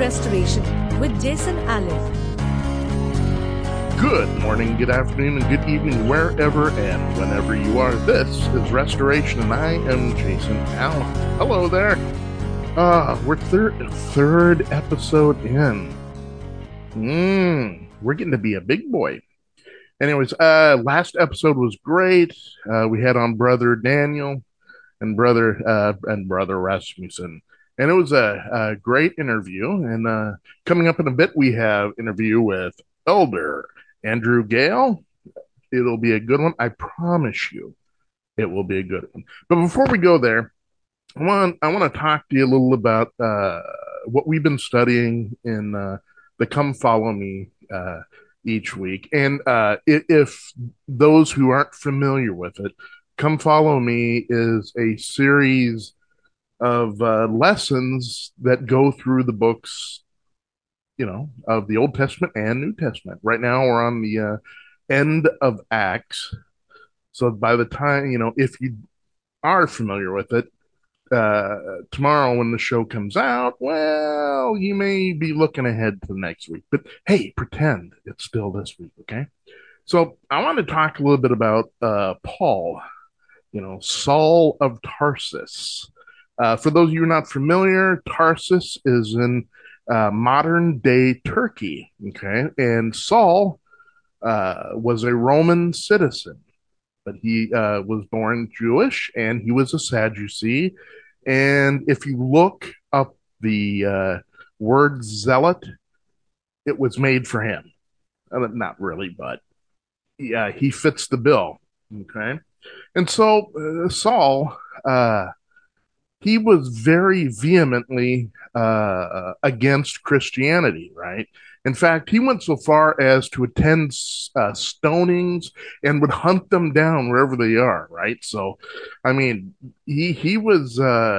Restoration with Jason Allen. Good morning, good afternoon, and good evening, wherever and whenever you are. This is Restoration, and I am Jason Allen. Hello there. We're third episode in. We're getting to be a big boy. Anyways, last episode was great. We had on Brother Daniel and Brother Rasmussen, and it was a great interview. And coming up in a bit, we have interview with Elder Andrew Gale. It'll be a good one. I promise you, it will be a good one. But before we go there, I want to talk to you a little about what we've been studying in the Come Follow Me each week. And if those who aren't familiar with it, Come Follow Me is a series of lessons that go through the books, of the Old Testament and New Testament. Right now, we're on the end of Acts. So by the time, if you are familiar with it, tomorrow when the show comes out, well, you may be looking ahead to the next week. But hey, pretend it's still this week, okay? So I want to talk a little bit about Paul, Saul of Tarsus. For those of you not familiar, Tarsus is in modern day Turkey, okay? And Saul was a Roman citizen, but he was born Jewish and he was a Sadducee. And if you look up the word zealot, it was made for him. Not really, but yeah, he fits the bill. Okay. And so Saul, he was very vehemently against Christianity, right? In fact, he went so far as to attend stonings and would hunt them down wherever they are, right? So, I mean, he was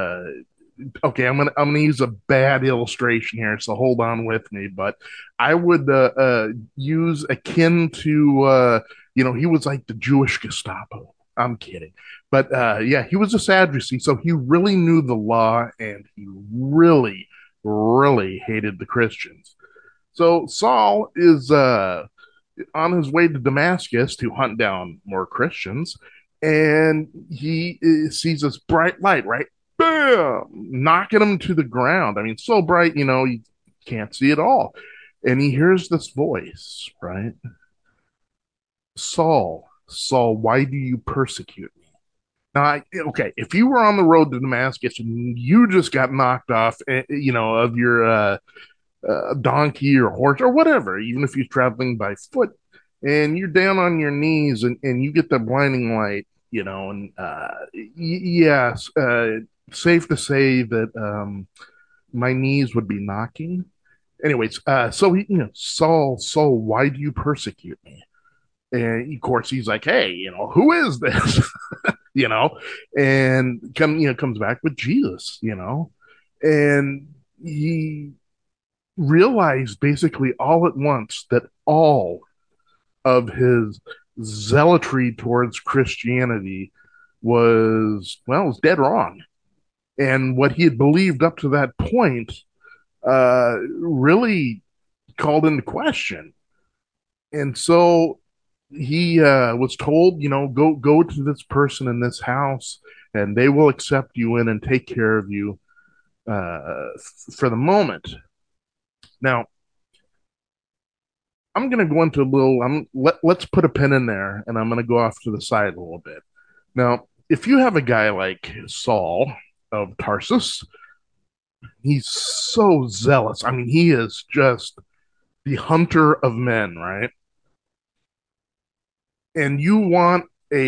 okay. I'm gonna use a bad illustration here, so hold on with me. But I would use akin to he was like the Jewish Gestapo. I'm kidding. But yeah, he was a Sadducee, so he really knew the law and he really, really hated the Christians. So Saul is on his way to Damascus to hunt down more Christians, and he sees this bright light, right? Bam! Knocking him to the ground. I mean, so bright, you can't see it all. And he hears this voice, right? Saul, Saul, why do you persecute me? Now, okay, if you were on the road to Damascus and you just got knocked off, of your donkey or horse or whatever, even if you're traveling by foot, and you're down on your knees and you get the blinding light, and yes, safe to say that my knees would be knocking. Anyways, so Saul, Saul, why do you persecute me? And of course, he's like, hey, who is this? you know, and comes back with Jesus, and he realized basically all at once that all of his zealotry towards Christianity was dead wrong. And what he had believed up to that point really called into question. And so he was told, go to this person in this house, and they will accept you in and take care of you for the moment. Now, I'm going to go into a little. Let's put a pin in there, and I'm going to go off to the side a little bit. Now, if you have a guy like Saul of Tarsus, he's so zealous. I mean, he is just the hunter of men, right? And you want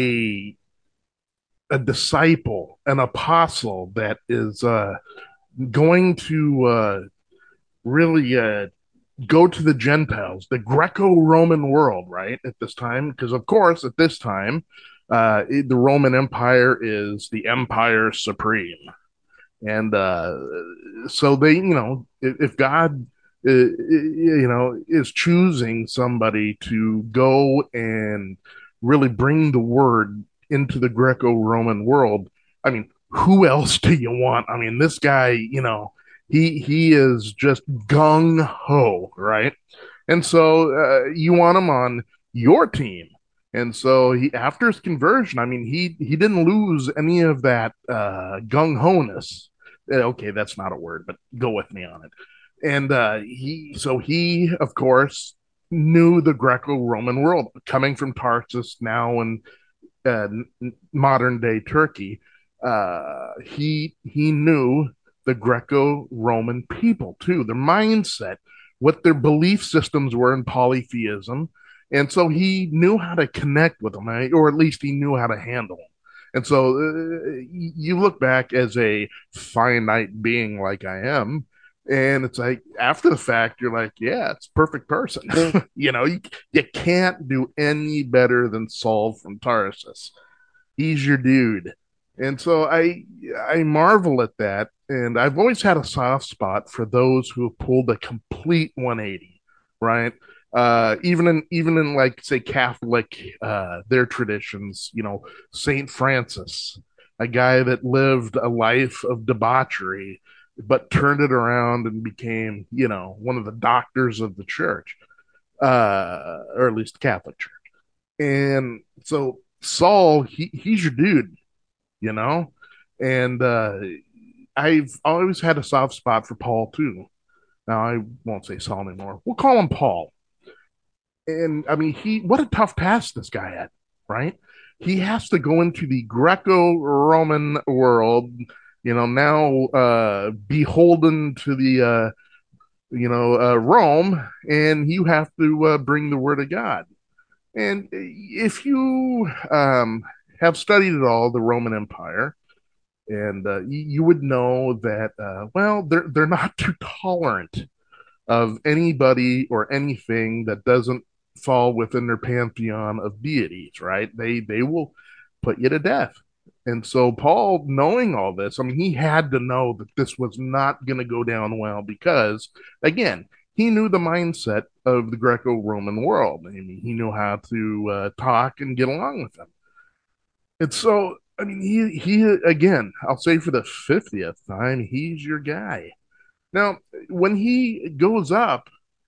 a disciple, an apostle that is going to really go to the Gentiles, the Greco-Roman world, right? At this time, because of course, at this time, the Roman Empire is the empire supreme, and so they, if God, is choosing somebody to go and really bring the word into the Greco-Roman world, I mean, who else do you want? I mean, this guy, He is just gung ho, right? And so you want him on your team. And so he, after his conversion, I mean, he didn't lose any of that gung ho ness. Okay, that's not a word, but go with me on it. And he of course knew the Greco-Roman world, coming from Tarsus now in modern day Turkey. He knew the Greco-Roman people too, their mindset, what their belief systems were in polytheism, and so he knew how to connect with them, or at least he knew how to handle them. And so you look back as a finite being like I am, and it's like after the fact, you're like, yeah, it's perfect person. You can't do any better than Saul from Tarsus. He's your dude. And so I marvel at that. And I've always had a soft spot for those who have pulled a complete 180, right? Even in like say Catholic their traditions, Saint Francis, a guy that lived a life of debauchery, but turned it around and became, one of the doctors of the church, or at least the Catholic Church. And so Saul, he's your dude, you know? And I've always had a soft spot for Paul too. Now I won't say Saul anymore. We'll call him Paul. And I mean, he what a tough task this guy had, right? He has to go into the Greco-Roman world, now beholden to the Rome, and you have to bring the word of God. And if you have studied at all the Roman Empire, and you would know that well, they're not too tolerant of anybody or anything that doesn't fall within their pantheon of deities, right? They will put you to death. And so Paul, knowing all this, I mean, he had to know that this was not going to go down well because, again, he knew the mindset of the Greco-Roman world. I mean, he knew how to talk and get along with them. And so, I mean, he again, I'll say for the 50th time, he's your guy. Now, when he goes up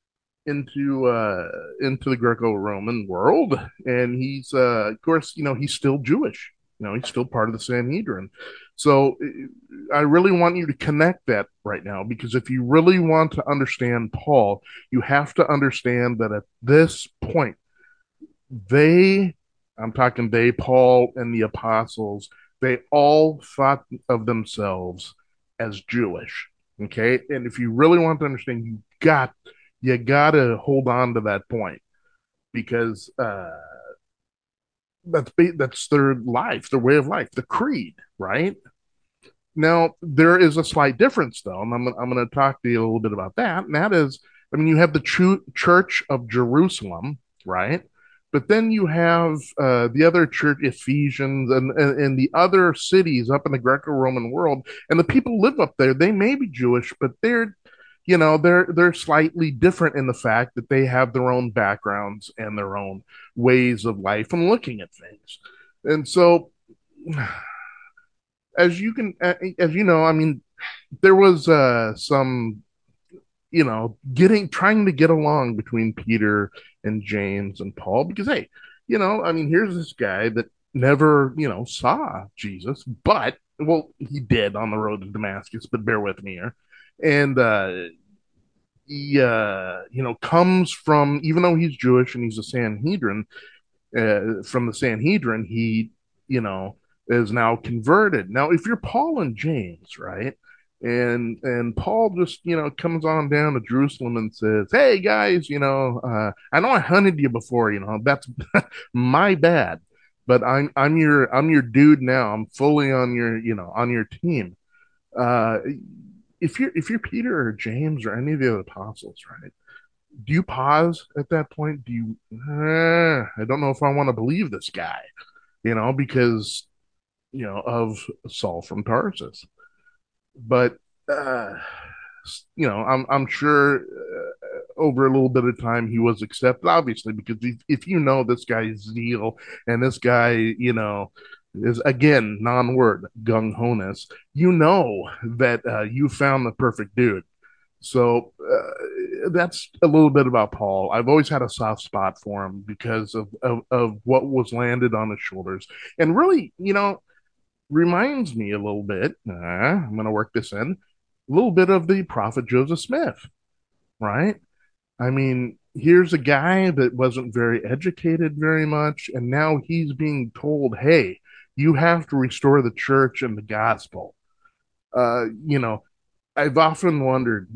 into the Greco-Roman world, and he's of course, he's still Jewish. He's still part of the Sanhedrin. So I really want you to connect that right now, because if you really want to understand Paul, you have to understand that at this point, they, I'm talking they, Paul and the apostles, they all thought of themselves as Jewish. Okay. And if you really want to understand, you gotta hold on to that point, because that's their life, their way of life, the creed, right? Now there is a slight difference though, and I'm gonna talk to you a little bit about that. And that is, I mean, you have the Church of Jerusalem, right? But then you have the other church, Ephesians, and the other cities up in the Greco-Roman world, and the people live up there. They may be Jewish, but they're slightly different in the fact that they have their own backgrounds and their own ways of life and looking at things. And so, as you know, I mean, there was some, getting trying to get along between Peter and James and Paul, because hey, I mean, here's this guy that never, saw Jesus, but well, he did on the road to Damascus, but bear with me here. And he comes from, even though he's Jewish and he's a Sanhedrin, from the Sanhedrin, he, you know, is now converted. Now, if you're Paul and James, right? And Paul just, comes on down to Jerusalem and says, "Hey guys, I know I hunted you before, that's my bad, but I'm your dude now. I'm fully on your team." Uh, if you're Peter or James or any of the other apostles, right? Do you pause at that point? Do you? I don't know if I want to believe this guy, because of Saul from Tarsus. But I'm sure over a little bit of time he was accepted, obviously, because if you know this guy's zeal and this guy, is again non-word gung-ho-ness. You know that you found the perfect dude. So that's a little bit about Paul. I've always had a soft spot for him because of what was landed on his shoulders. And really, reminds me a little bit, I'm going to work this in, a little bit of the prophet Joseph Smith, right? I mean, here's a guy that wasn't very educated very much, and now he's being told, hey, you have to restore the church and the gospel. Uh, you know, I've often wondered,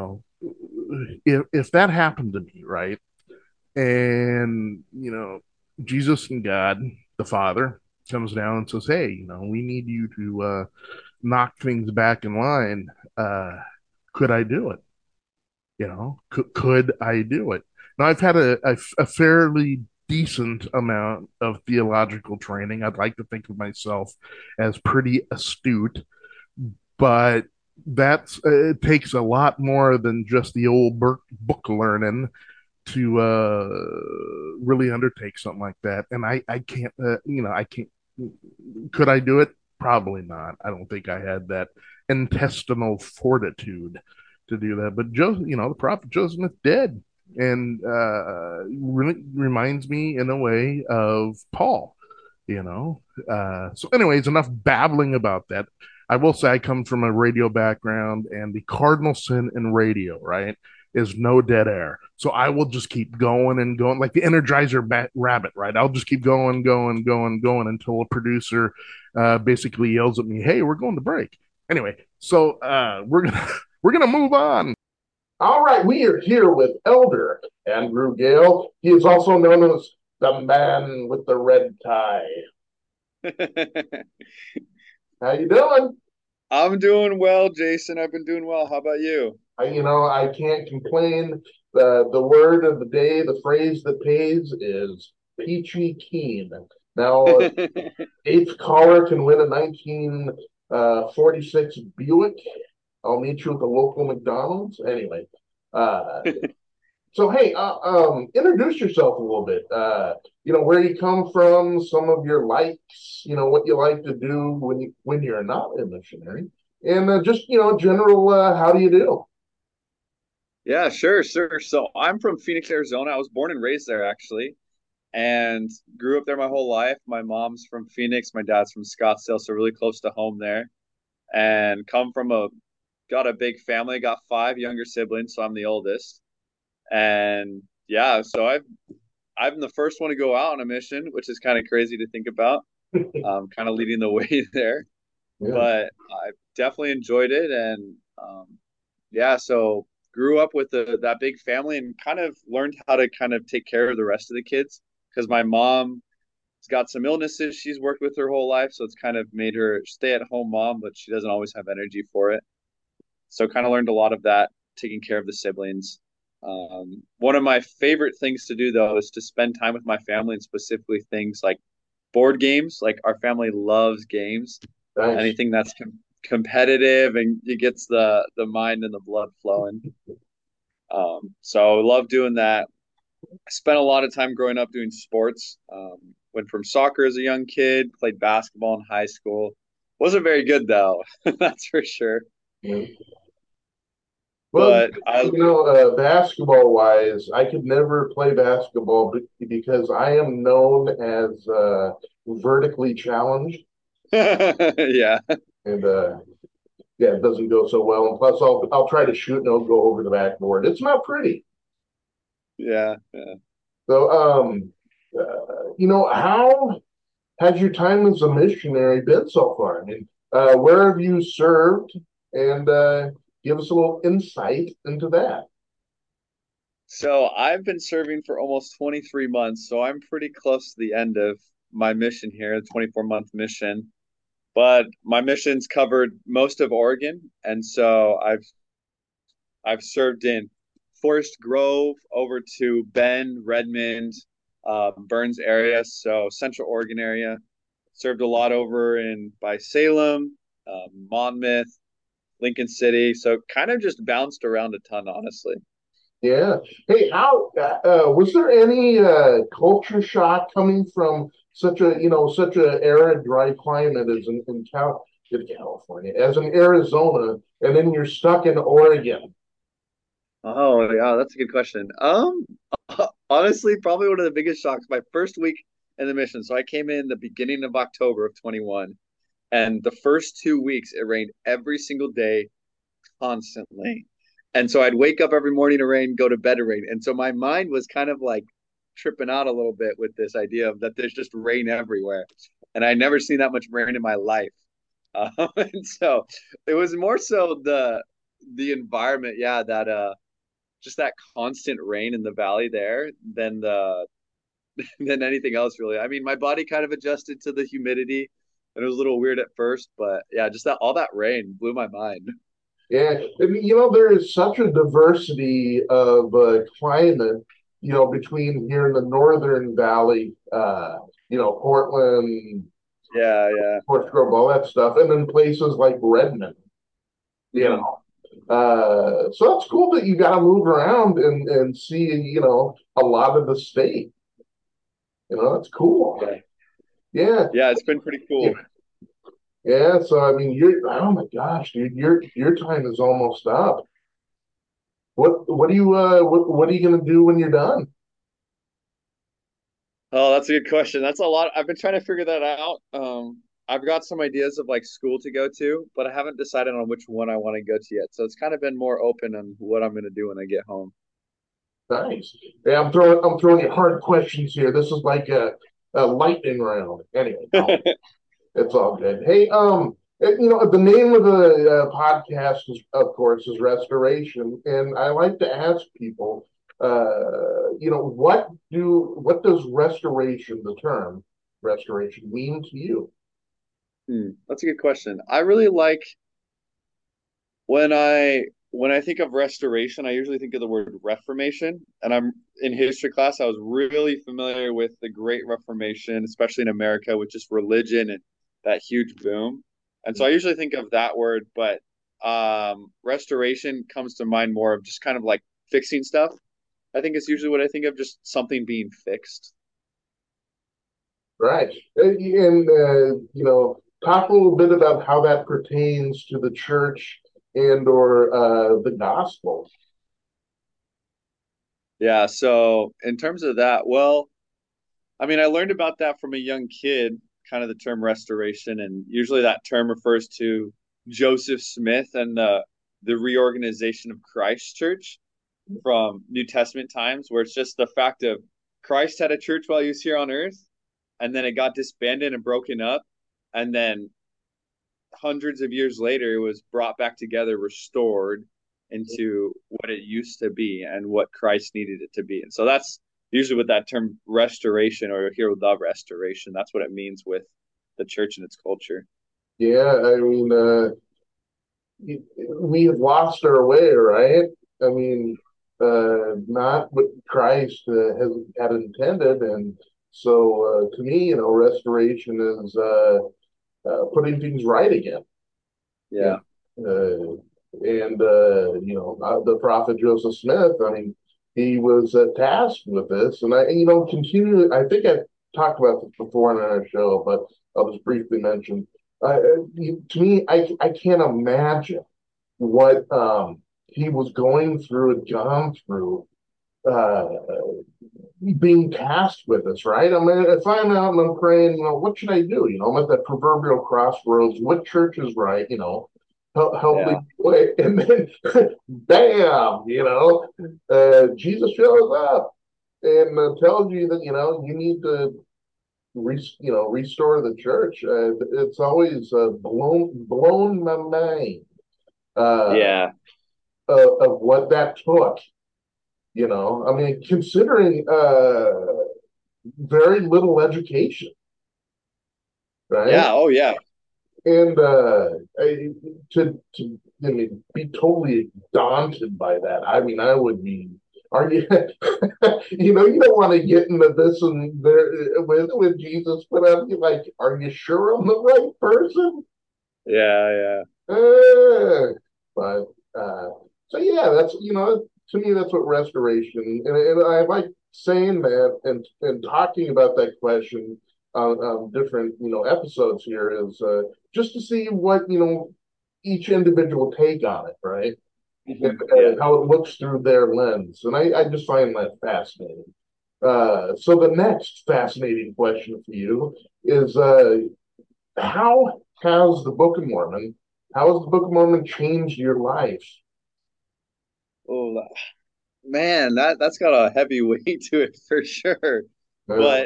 if that happened to me, right? And, Jesus and God, the Father, comes down and says, hey, we need you to knock things back in line. Uh, could I do it? Could I do it? Now, I've had a fairly decent amount of theological training. I'd like to think of myself as pretty astute, but it takes a lot more than just the old book learning to really undertake something like that. And I can't, I can't. Could I do it? Probably not. I don't think I had that intestinal fortitude to do that. But the prophet Joseph Smith did, and really reminds me in a way of Paul. So, anyways, enough babbling about that. I will say I come from a radio background, and the cardinal sin in radio, right, is no dead air. So I will just keep going and going, like the Energizer rabbit, right? I'll just keep going, going, going, going until a producer basically yells at me, "Hey, we're going to break." Anyway, so we're gonna we're gonna move on. All right, we are here with Elder Andrew Gale. He is also known as the man with the red tie. How you doing? I'm doing well, Jason. I've been doing well. How about you? I can't complain. The word of the day, the phrase that pays is peachy keen. Now, eighth caller can win a 1946 Buick. I'll meet you at the local McDonald's. Anyway, uh, so hey, introduce yourself a little bit. Where you come from, some of your likes. What you like to do when you're not a missionary, and just general. How do you do? Yeah, sure. So I'm from Phoenix, Arizona. I was born and raised there actually, and grew up there my whole life. My mom's from Phoenix, my dad's from Scottsdale, so really close to home there. And come from got a big family, got five younger siblings, so I'm the oldest. And yeah, so I'm the first one to go out on a mission, which is kind of crazy to think about. Kind of leading the way there, Yeah. but I definitely enjoyed it, and yeah, so grew up with that big family and kind of learned how to kind of take care of the rest of the kids because my mom's got some illnesses she's worked with her whole life, so it's kind of made her stay at home mom, but she doesn't always have energy for it. So kind of learned a lot of that, taking care of the siblings. One of my favorite things to do though is to spend time with my family and specifically things like board games. Like our family loves games, Nice. anything that's competitive and it gets the mind and the blood flowing. So I love doing that. I spent a lot of time growing up doing sports. Went from soccer as a young kid, played basketball in high school. Wasn't very good though, that's for sure. Yeah. Well, But I basketball wise, I could never play basketball because I am known as vertically challenged, yeah, and yeah, it doesn't go so well. And plus, I'll try to shoot and it'll go over the backboard. It's not pretty. yeah. So, how has your time as a missionary been so far? I mean, where have you served? And give us a little insight into that. So I've been serving for almost 23 months, so I'm pretty close to the end of my mission here, the 24-month mission. But my mission's covered most of Oregon, and so I've served in Forest Grove over to Bend, Redmond, Burns area, so Central Oregon area. Served a lot over in by Salem, Monmouth, Lincoln City, so kind of just bounced around a ton, honestly. Yeah. Hey, how was there any culture shock coming from such a such a arid, dry climate as in California, as in Arizona, and then you're stuck in Oregon. Oh, yeah, that's a good question. Honestly, probably one of the biggest shocks. My first week in the mission. So I came in the beginning of October of 21, and the first 2 weeks it rained every single day, constantly. And so I'd wake up every morning to rain, go to bed to rain. And so my mind was kind of like tripping out a little bit with this idea of that there's just rain everywhere. And I'd never seen that much rain in my life. And so it was more so the environment, yeah, that just that constant rain in the valley there than the than anything else really. I mean, my body kind of adjusted to the humidity and it was a little weird at first, but yeah, just that all that rain blew my mind. Yeah, and, there is such a diversity of climate, between here in the Northern Valley, Portland, Yeah, yeah. Porch Grove, all that stuff, and then places like Redmond, you Hmm. know. So it's cool that you got to move around and see, a lot of the state. That's cool. Yeah. Yeah, Yeah, it's been pretty yeah, cool. yeah. So I mean, oh my gosh, dude, your time is almost up. What are you gonna do when you're done? Oh, that's a good question. That's a lot. I've been trying to figure that out. I've got some ideas of like school to go to, but I haven't decided on which one I want to go to yet. So it's kind of been more open on what I'm going to do when I get home. Nice. Yeah, I'm throwing you hard questions here. This is like a lightning round. Anyway, no, it's all good. Hey, the name of the podcast is, of course, is Restoration, and I like to ask people, what does restoration, the term restoration, mean to you? That's a good question. I really like when I think of restoration, I usually think of the word reformation. And I'm in history class, I was really familiar with the Great Reformation, especially in America, with just religion and that huge boom. And so I usually think of that word, but restoration comes to mind more of just kind of like fixing stuff. I think it's usually what I think of, just something being fixed. Right. And, talk a little bit about how that pertains to the church and or the gospel. Yeah, so in terms of that, well, I mean, I learned about that from a young kid, kind of the term restoration, and usually that term refers to Joseph Smith and the reorganization of Christ Church from New Testament times, where it's just the fact of Christ had a church while he was here on earth, and then it got disbanded and broken up, and then hundreds of years later, it was brought back together, restored into what it used to be and what Christ needed it to be. And so that's usually what that term restoration, or here the restoration, that's what it means with the church and its culture. Yeah, I mean, we have lost our way, right? I mean, not what Christ has had intended, and so to me, restoration is putting things right again. You Yeah. and the prophet Joseph Smith. I mean, he was tasked with this, and continue. I think I talked about this before on our show, but I'll just briefly mention. To me, I can't imagine what he was going through and gone through uh, being tasked with this, right? I mean, if I'm out and I'm praying, what should I do? I'm at that proverbial crossroads. What church is right? Help me Yeah. way. And then, bam, Jesus shows up and tells you that, you need to, restore the church. It's always blown my mind uh, Yeah. of what that took. I mean, considering very little education, right? Yeah. Oh, yeah. And I mean, be totally daunted by that. I mean, I would be. Are you, you don't want to get into this and there with Jesus, but I'm like, are you sure I'm the right person? Yeah. Yeah. Uh, but so yeah, that's to me that's what restoration and I like saying that and talking about that question on different episodes here is just to see what each individual take on it, right? And, Yeah. how it looks through their lens, and I just find that fascinating. So the next fascinating question for you is how has the Book of Mormon, how has the Book of Mormon changed your life? Oh man, that's got a heavy weight to it for sure. Uh, But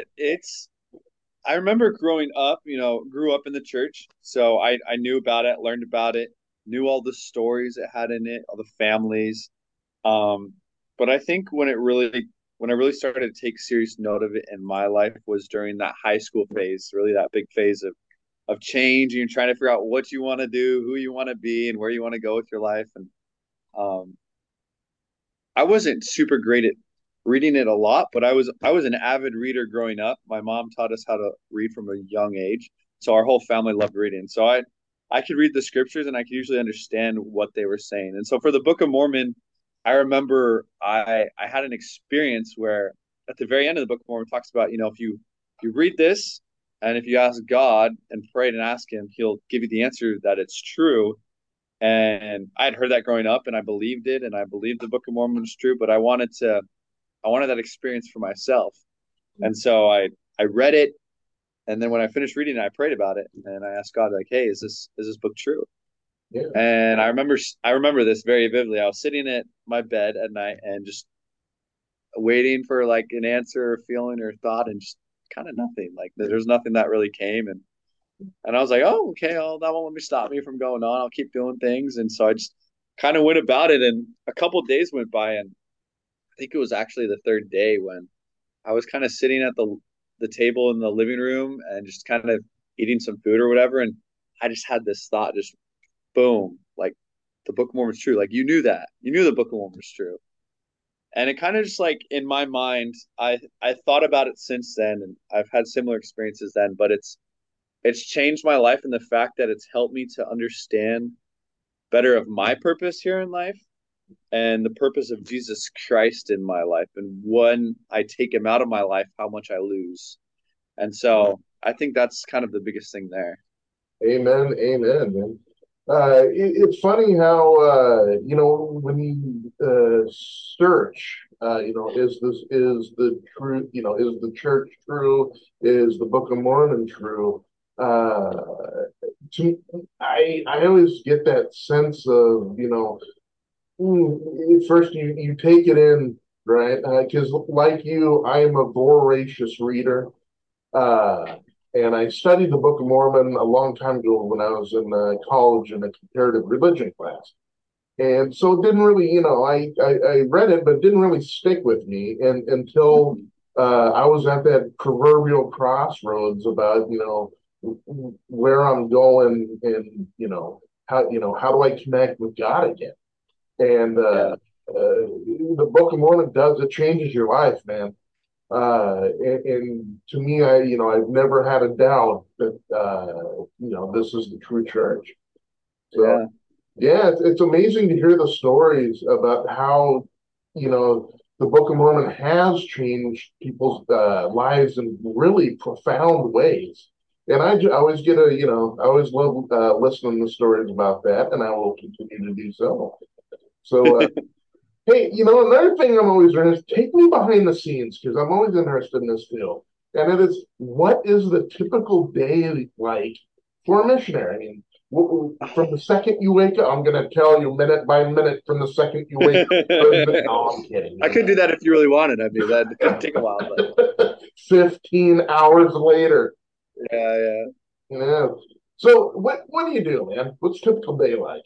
I remember growing up, grew up in the church, so I knew about it, learned about it, knew all the stories it had in it, all the families. Um, but I think when I really started to take serious note of it in my life was during that high school phase, really that big phase of change, and you're trying to figure out what you want to do, who you want to be, and where you want to go with your life. And um, I wasn't super great at reading it a lot, but I was an avid reader growing up. My mom taught us how to read from a young age, so our whole family loved reading. So I could read the scriptures and I could usually understand what they were saying. And so for the Book of Mormon, I remember I had an experience where at the very end of the Book of Mormon it talks about, if you read this and if you ask God and pray and ask him, he'll give you the answer that it's true. And I had heard that growing up and I believed it and I believed the Book of Mormon was true, but I wanted that experience for myself. And so I read it, and then when I finished reading it, I prayed about it and I asked God, like, hey, is this book true? yeah, And I remember this very vividly. I was sitting at my bed at night and just waiting for like an answer or feeling or thought, and just kind of nothing. Like there's nothing that really came. And I was like, oh, okay, well, that won't let me stop me from going on. I'll keep doing things. And so I just kind of went about it. And a couple of days went by, and I think it was actually the third day when I was kind of sitting at the table in the living room and just kind of eating some food or whatever. And I just had this thought, just boom, like the Book of Mormon's true. Like you knew that. You knew the Book of Mormon was true. And it kind of just like in my mind, I thought about it since then, and I've had similar experiences then, but it's changed my life in the fact that it's helped me to understand better of my purpose here in life and the purpose of Jesus Christ in my life. And when I take him out of my life, how much I lose. And so I think that's kind of the biggest thing there. amen, amen, man. It's funny how when you search, is the truth, is the church true? Is the Book of Mormon true? Uh, I always get that sense of first you take it in, right? Because like you, I am a voracious reader. Uh, and I studied the Book of Mormon a long time ago when I was in college in a comparative religion class. And so it didn't really, I read it, but it didn't really stick with me until I was at that proverbial crossroads about, where I'm going and, how do I connect with God again? And Yeah. the Book of Mormon does, it changes your life, man. And to me, I've never had a doubt that, this is the true church. So, Yeah. yeah, it's amazing to hear the stories about how, the Book of Mormon has changed people's lives in really profound ways. And I always get I always love listening to stories about that, and I will continue to do so. So, hey, another thing I'm always interested, take me behind the scenes because I'm always interested in this field. And it is, what is the typical day like for a missionary? I mean, from the second you wake up, I'm going to tell you minute by minute from the second you wake up. No, I'm kidding. I could do that if you really wanted. I mean, that could take a while, but 15 hours later. yeah, yeah. Yeah. So what do you do, man? What's typical day like?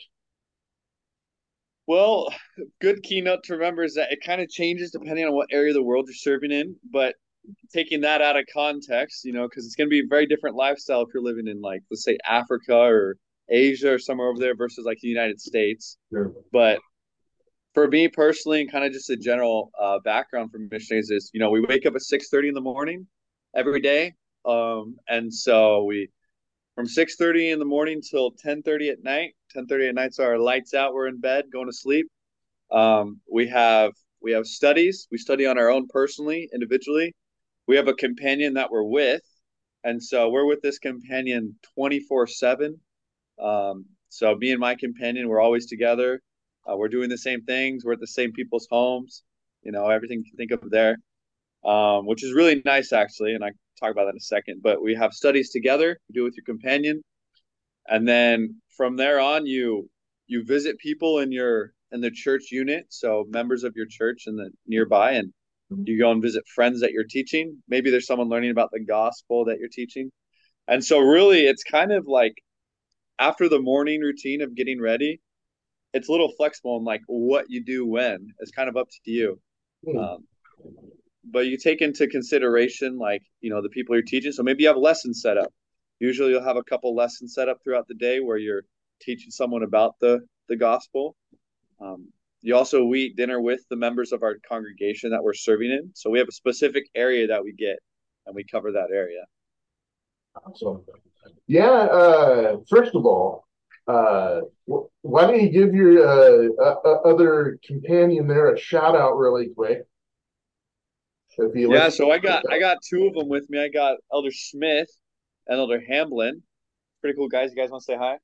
Well, good keynote to remember is that it kind of changes depending on what area of the world you're serving in. But taking that out of context, because it's going to be a very different lifestyle if you're living in, like, let's say Africa or Asia or somewhere over there versus like the United States. Sure. But for me personally, and kind of just a general background for missionaries is, we wake up at 6:30 in the morning every day, and so we from 6:30 in the morning till 10:30 at night. 10:30 at night, so our lights out. We're in bed, going to sleep. We have studies. We study on our own personally, individually. We have a companion that we're with, And so we're with this companion 24/7. So me and my companion, we're always together. We're doing the same things. We're at the same people's homes. Everything you can think of there, which is really nice actually. And I can talk about that in a second. But we have studies together. You do it with your companion, and then from there on, you visit people in the church unit, so members of your church in the nearby, and you go and visit friends that you're teaching. Maybe there's someone learning about the gospel that you're teaching. And so really it's kind of like after the morning routine of getting ready, it's a little flexible in like what you do when. It's kind of up to you. Hmm. Um, but you take into consideration like, the people you're teaching. So maybe you have lessons set up. Usually you'll have a couple lessons set up throughout the day where you're teaching someone about the gospel. Um, you also we eat dinner with the members of our congregation that we're serving in. So we have a specific area that we get and we cover that area. Awesome. Yeah, first of all, why don't you give your other companion there a shout out really quick? If you Yeah, listen. so I got two of them with me. I got Elder Smith and Elder Hamblin. Pretty cool guys. You guys want to say hi?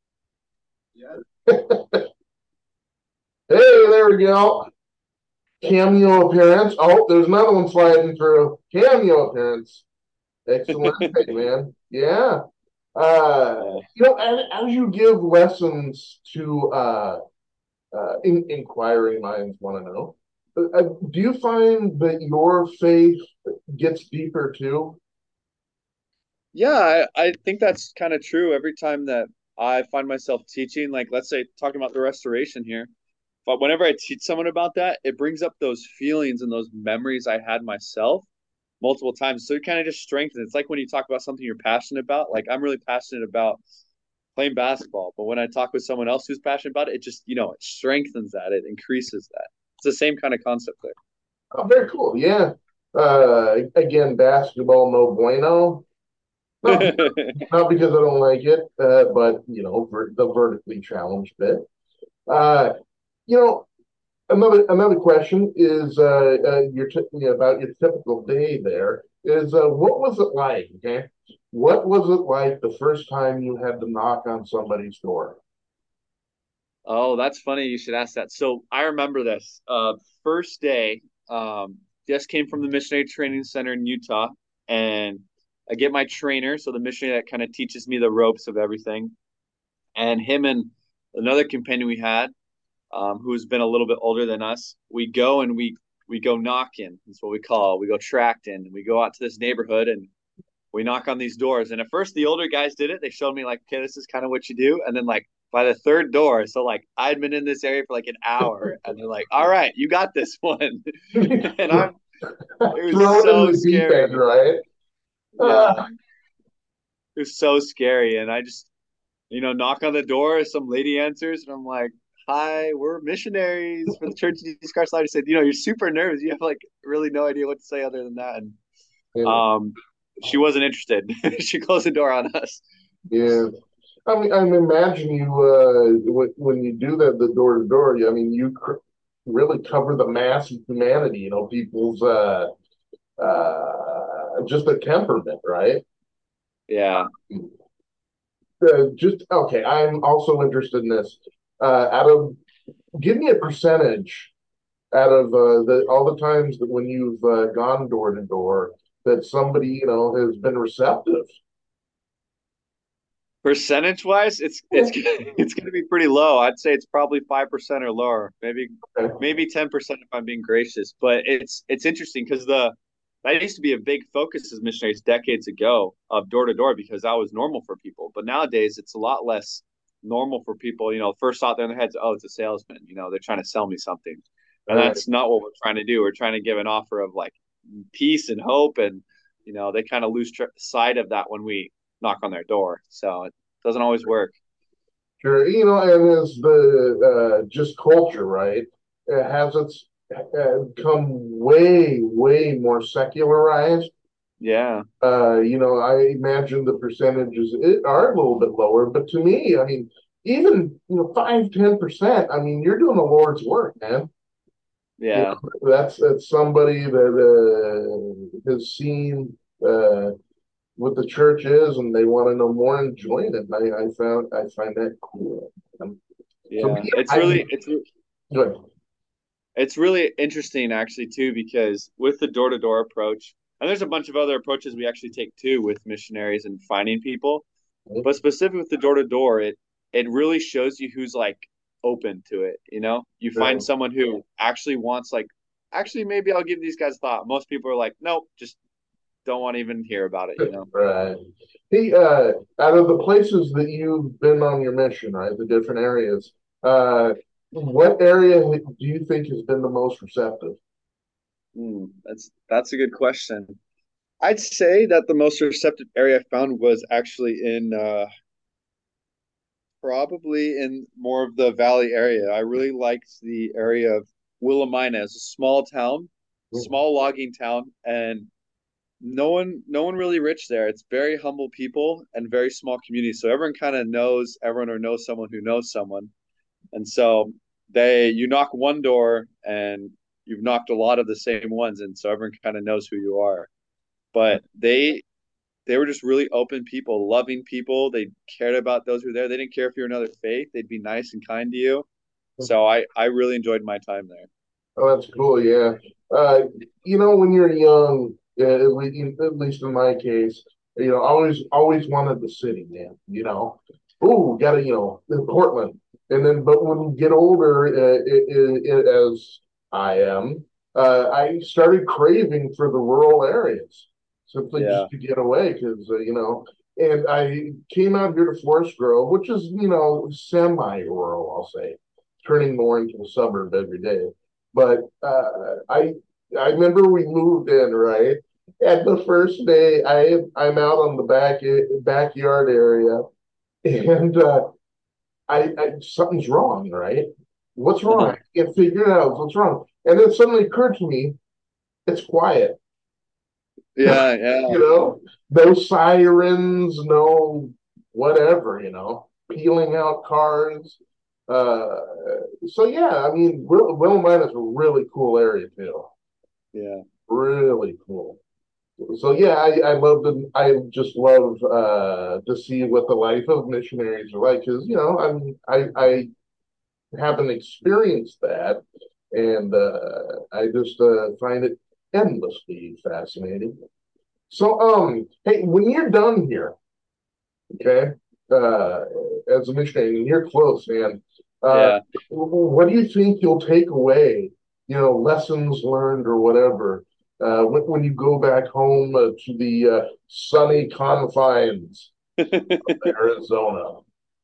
Hey, there we go. Cameo appearance. Oh, there's another one sliding through. Cameo appearance. Excellent, man. Yeah. Yeah. As you give lessons to inquiring minds want to know, do you find that your faith gets deeper too? Yeah, I think that's kind of true. Every time that I find myself teaching, like let's say talking about the restoration here, but whenever I teach someone about that, it brings up those feelings and those memories I had myself multiple times. So it kind of just strengthens. It's like when you talk about something you're passionate about. Like I'm really passionate about playing basketball, but when I talk with someone else who's passionate about it, it just, it strengthens that, it increases that. It's the same kind of concept there. Oh, very cool. Yeah. Again, basketball no bueno. Not not because I don't like it, but the vertically challenged bit. Uh, you know, another question is about your typical day there is what was it like? Okay, what was it like the first time you had to knock on somebody's door? Oh, that's funny. You should ask that. So I remember this. First day, just came from the missionary training center in Utah, and I get my trainer, so the missionary that kind of teaches me the ropes of everything, and him and another companion we had, who's been a little bit older than us, we go and we go knocking. That's what we call it. We go tracting. We go out to this neighborhood and we knock on these doors. And at first, the older guys did it. They showed me like, okay, this is kind of what you do. And then like by the third door, so like I'd been in this area for like an hour, and they're like, all right, you got this one. And it was Thrown in so the deep end, scary. right? Yeah, Uh, it was so scary. And I just, knock on the door. Some lady answers, and I'm like, "Hi, we're missionaries for the Church of Jesus Christ." I said, "You're super nervous. You have like really no idea what to say other than that." And yeah, um, she wasn't interested. She closed the door on us. yeah. I mean, imagine you when you do that, the door to door. I mean, really cover the mass of humanity. People's just a temperament, right? Yeah. Just okay. I'm also interested in this. Out of Give me a percentage out of the all the times that when you've gone door to door that somebody has been receptive. Percentage wise, it's it's going to be pretty low. I'd say it's probably 5% or lower, Okay. maybe 10% if I'm being gracious. But it's interesting because the that used to be a big focus as missionaries decades ago of door to door because that was normal for people. But nowadays, it's a lot less normal for people. First thought in their heads, oh, it's a salesman. They're trying to sell me something, and All right. that's not what we're trying to do. We're trying to give an offer of like peace and hope, and they kind of lose sight of that when we knock on their door. So it doesn't always work. Sure. And as the just culture, right? It has become way, way more secularized. Yeah. I imagine the percentages are a little bit lower, but to me, I mean, even 5-10%. I mean, you're doing the Lord's work, man. Yeah. That's somebody that has seen what the church is and they want to know more and join it. I find that cool. So Yeah, good. it's really interesting actually too, because with the door-to-door approach, and there's a bunch of other approaches we actually take too with missionaries and finding people, but specifically with the door-to-door, it really shows you who's like open to it, you know? You find someone who actually wants like, actually maybe I'll give these guys a thought. Most people are like, nope, just don't want to even hear about it, you know? Right. Hey, out of the places that you've been on your mission, right, the different areas, what area do you think has been the most receptive? That's a good question. I'd say that the most receptive area I found was actually in probably in more of the valley area. I really liked the area of Willamina. It's a small town, small logging town, and no one really rich there. It's very humble people and very small community. So everyone kind of knows everyone or knows someone who knows someone. And so you knock one door and you've knocked a lot of the same ones, and so everyone kind of knows who you are. But they were just really open people, loving people. They cared about those who were there. They didn't care if you're another faith. They'd be nice and kind to you. So I really enjoyed my time there. Oh, that's cool. Yeah. Uh, when you're young, at least in my case, always wanted the city, man. Ooh, gotta, in Portland. And then, but when you get older, as I am, I started craving for the rural areas simply Yeah. just to get away because, and I came out here to Forest Grove, which is, semi-rural, I'll say, turning more into a suburb every day. But I remember we moved in, right? And the first day I'm out on the backyard area, and something's wrong, right? What's wrong? I can't figure it out. What's wrong? And then suddenly occurred to me, it's quiet. Yeah, yeah. No sirens, no whatever, peeling out cars. Uh, so yeah, I mean, Willamette is a really cool area too. Yeah. Really cool. So yeah, I just love to see what the life of missionaries are like because I haven't experienced that, and I just find it endlessly fascinating. So hey, when you're done here, okay, uh, as a missionary, and you're close, man. Yeah. What do you think you'll take away? Lessons learned or whatever. When you go back home to the sunny confines of Arizona.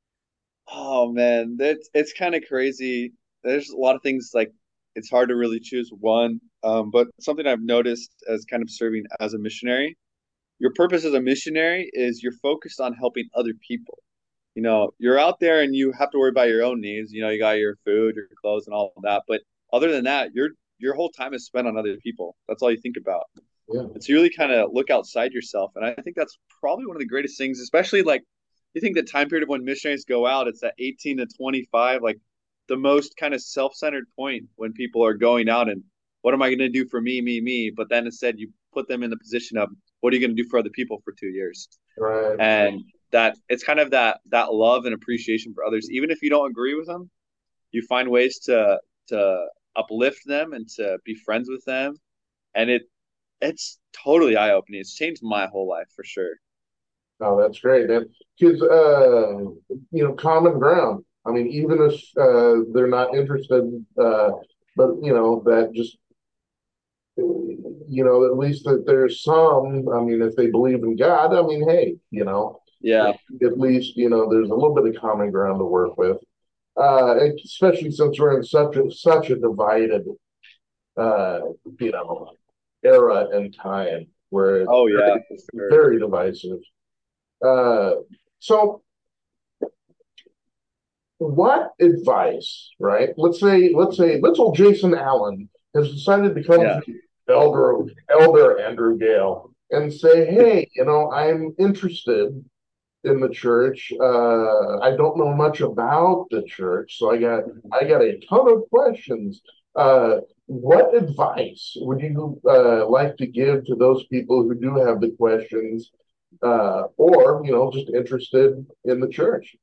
Oh man, it's kind of crazy. There's a lot of things like it's hard to really choose one. But something I've noticed as kind of serving as a missionary, your purpose as a missionary is you're focused on helping other people. You're out there and you have to worry about your own needs. You got your food, your clothes, and all of that. But other than that, your whole time is spent on other people. That's all you think about. Yeah, And so you really kind of look outside yourself. And I think that's probably one of the greatest things, especially like you think the time period of when missionaries go out, it's at 18 to 25, like the most kind of self-centered point when people are going out and what am I going to do for me, me, me? But then instead you put them in the position of what are you going to do for other people for 2 years? right. And that it's kind of that love and appreciation for others. Even if you don't agree with them, you find ways to uplift them and to be friends with them. And it's totally eye opening. It's changed my whole life for sure. Oh, that's great. And because common ground. I mean, even if they're not interested, but that just at least that there's some. I mean, if they believe in God, I mean, hey, Yeah. at least there's a little bit of common ground to work with. Especially since we're in such a divided, uh, you know, era and time where it's Oh yeah, for sure. very divisive. Uh, so, what advice, right? Let's old Jason Allen has decided to come Yeah. to Elder Andrew Gale and say, hey, I'm interested in the church. I don't know much about the church, so I got a ton of questions. What advice would you like to give to those people who do have the questions or just interested in the church.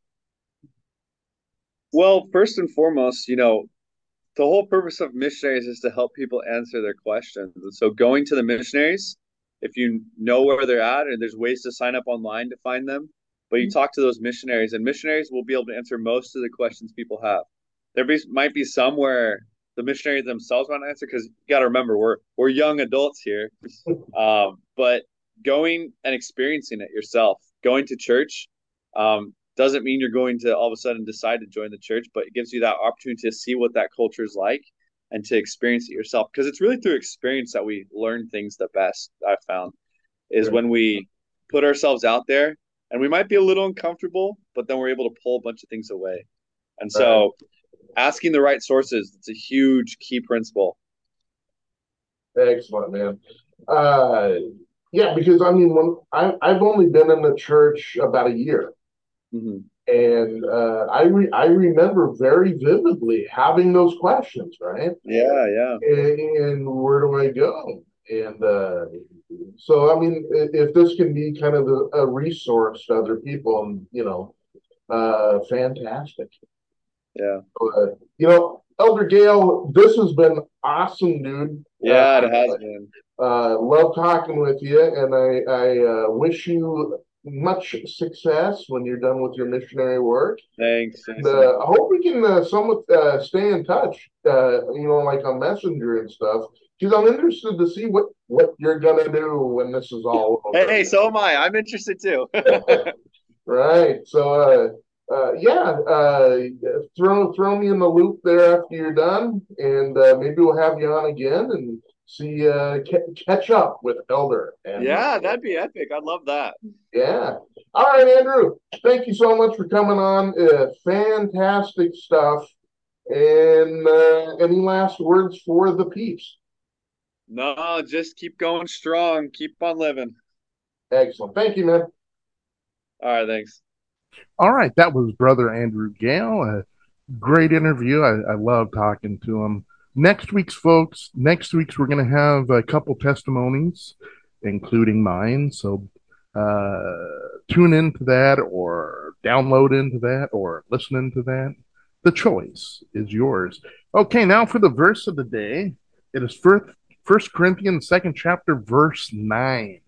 Well, first and foremost, the whole purpose of missionaries is to help people answer their questions. And so going to the missionaries, if you know where they're at, and there's ways to sign up online to find them, but you talk to those missionaries, and missionaries will be able to answer most of the questions people have. Might be some where the missionaries themselves want to answer, because you got to remember we're young adults here, but going and experiencing it yourself, going to church, doesn't mean you're going to all of a sudden decide to join the church, but it gives you that opportunity to see what that culture is like and to experience it yourself. Because it's really through experience that we learn things the best, I've found, is when we put ourselves out there, and we might be a little uncomfortable, but then we're able to pull a bunch of things away. And so asking the right sources, it's a huge key principle. Excellent, man. Yeah, because I mean, I've only been in the church about a year. Mm-hmm. And I remember very vividly having those questions, right? Yeah. And where do I go? And so, I mean, if this can be kind of a resource to other people, fantastic. Yeah. Elder Gale, this has been awesome, dude. Yeah, it has been. Love talking with you, and I wish you much success when you're done with your missionary work. Thanks. And, I hope we can somewhat stay in touch, like on Messenger and stuff, because I'm interested to see what you're gonna do when this is all over. Hey, so am I. I'm interested too. Right. So, yeah, throw me in the loop there after you're done, and maybe we'll have you on again and see catch up with Elder. And, yeah, that'd be epic. I'd love that. Yeah. All right, Andrew. Thank you so much for coming on. Fantastic stuff. And any last words for the peeps? No, just keep going strong. Keep on living. Excellent. Thank you, man. All right, thanks. All right, that was Brother Andrew Gale. A great interview. I love talking to him. Next week's we're going to have a couple testimonies, including mine. So tune into that, or download into that, or listen into that. The choice is yours. Okay, now for the verse of the day. It is First Corinthians 2nd chapter, verse 9.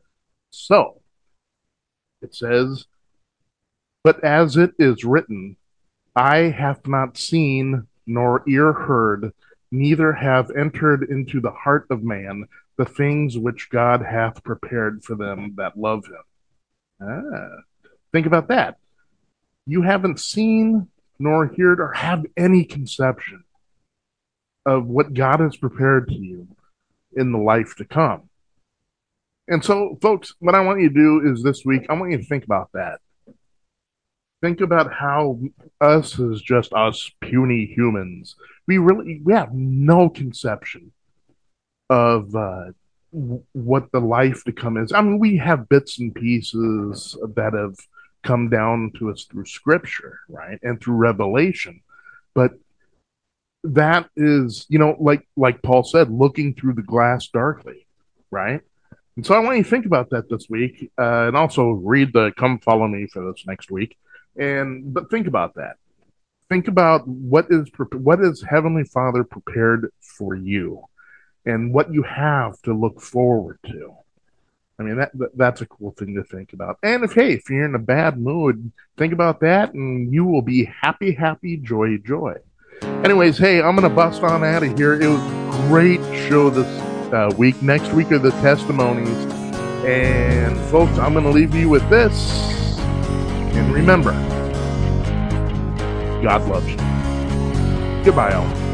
So it says, "But as it is written, eye hath not seen, nor ear heard, neither have entered into the heart of man the things which God hath prepared for them that love him." Think about that. You haven't seen, nor heard, or have any conception of what God has prepared to you in the life to come. And so, folks, what I want you to do is this week, I want you to think about that. Think about how us as just us puny humans, we have no conception of what the life to come is. I mean, we have bits and pieces that have come down to us through scripture, right? And through revelation. But that is, like Paul said, looking through the glass darkly, right? And so I want you to think about that this week, and also read the "Come Follow Me" for this next week. But think about that. Think about what is Heavenly Father prepared for you, and what you have to look forward to. I mean, that's a cool thing to think about. And if you're in a bad mood, think about that, and you will be happy, happy, joy, joy. Anyways, hey, I'm gonna bust on out of here. It was a great show this week. Next week are the testimonies, and folks, I'm gonna leave you with this. And remember, God loves you. Goodbye, all.